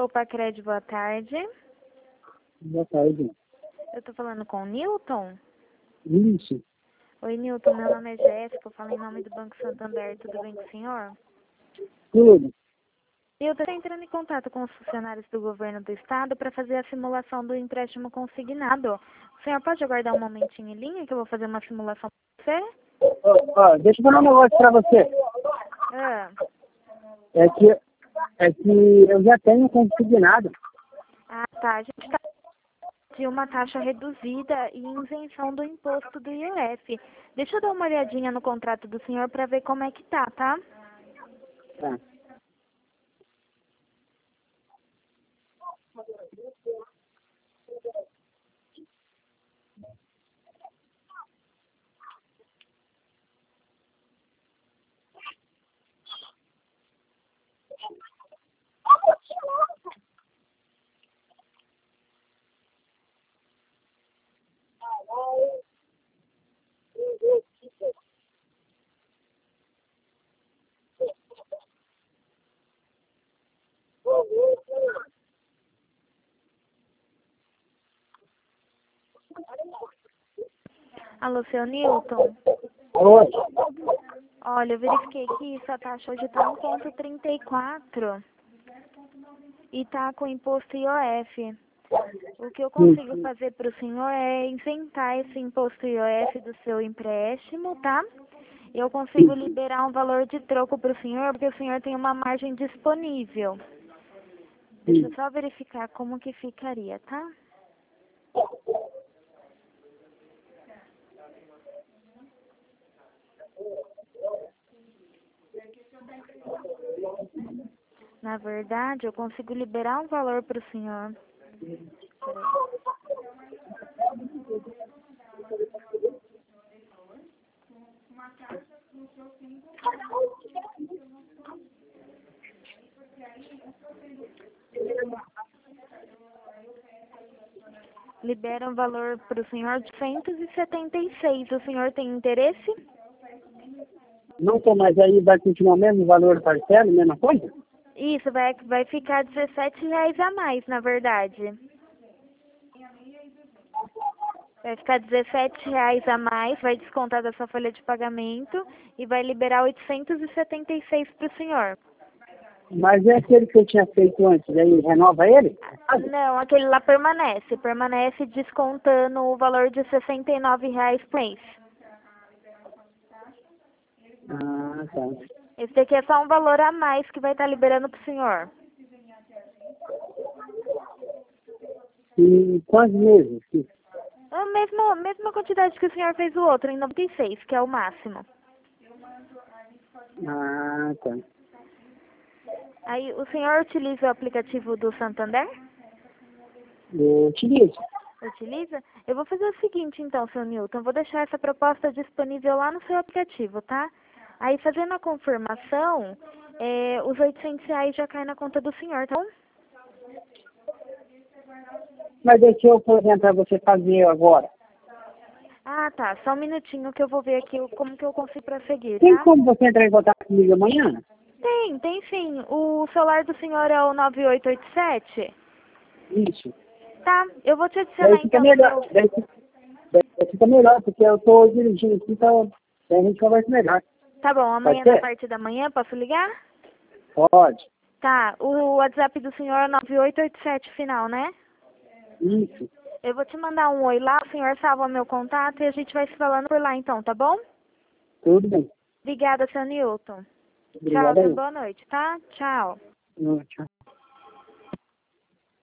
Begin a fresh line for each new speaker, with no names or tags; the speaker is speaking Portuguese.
Alô, Pacred, boa tarde.
Boa tarde.
Eu tô falando com o Newton?
Isso.
Oi, Newton, meu nome é Jéssica, eu falo em nome do Banco Santander, tudo bem com o senhor?
Tudo.
Eu estou entrando em contato com os funcionários do governo do estado para fazer a simulação do empréstimo consignado. O senhor pode aguardar um momentinho em linha que eu vou fazer uma simulação para você?
Deixa eu falar um negócio pra você.
Ah,
É que eu já tenho consignado.
tá. A gente está de uma taxa reduzida e isenção do imposto do IOF. Deixa eu dar uma olhadinha no contrato do senhor para ver como é que tá, tá?
Tá.
Alô, seu Newton?
Oi.
Olha, eu verifiquei que essa taxa hoje está 1,34 e está com imposto IOF. O que eu consigo fazer para o senhor é isentar esse imposto IOF do seu empréstimo, tá? Eu consigo liberar um valor de troco para o senhor, porque o senhor tem uma margem disponível. Deixa eu só verificar como que ficaria, tá? Na verdade, eu consigo liberar um valor para o senhor. Peraí. Libera um valor para o senhor de 176. O senhor tem interesse?
Não tô mais aí, vai continuar o mesmo valor parcelo, mesma coisa?
Isso, vai ficar R$17 a mais, na verdade. Vai ficar R$17 a mais, vai descontar da sua folha de pagamento e vai liberar 876 para o senhor.
Mas é aquele que eu tinha feito antes, aí renova ele?
Não, aquele lá permanece descontando o valor de R$69 por mês.
Ah, tá.
Esse daqui é só um valor a mais que vai estar liberando para o senhor.
E quantos meses?
A mesma quantidade que o senhor fez o outro, em 96, que é o máximo.
Ah, tá.
Aí, o senhor utiliza o aplicativo do Santander?
Eu utilizo.
Utiliza? Eu vou fazer o seguinte, então, seu Newton. Vou deixar essa proposta disponível lá no seu aplicativo, tá? Aí, fazendo a confirmação, os R$800 já caem na conta do senhor, tá bom?
Mas deixa eu, por exemplo, pra você fazer agora.
Ah, tá. Só um minutinho que eu vou ver aqui como que eu consigo prosseguir,
Tem
tá?
como você entrar em contato comigo amanhã?
Tem sim. O celular do senhor é o 9887?
Isso.
Tá, eu vou te
Daí
adicionar
fica
então no
melhor.
meu...
Daí fica melhor, porque eu tô dirigindo aqui, então daí a gente conversa melhor.
Tá bom,
Pode
amanhã na
ser?
parte da manhã, posso ligar?
Pode.
Tá, o WhatsApp do senhor é 9887 final, né?
Isso.
Eu vou te mandar um oi lá, o senhor salva meu contato e a gente vai se falando por lá então, tá bom?
Tudo bem.
Obrigada, seu Newton. Tchau,
Obrigado
tenha
aí.
boa noite, tá? Tchau.
Tchau.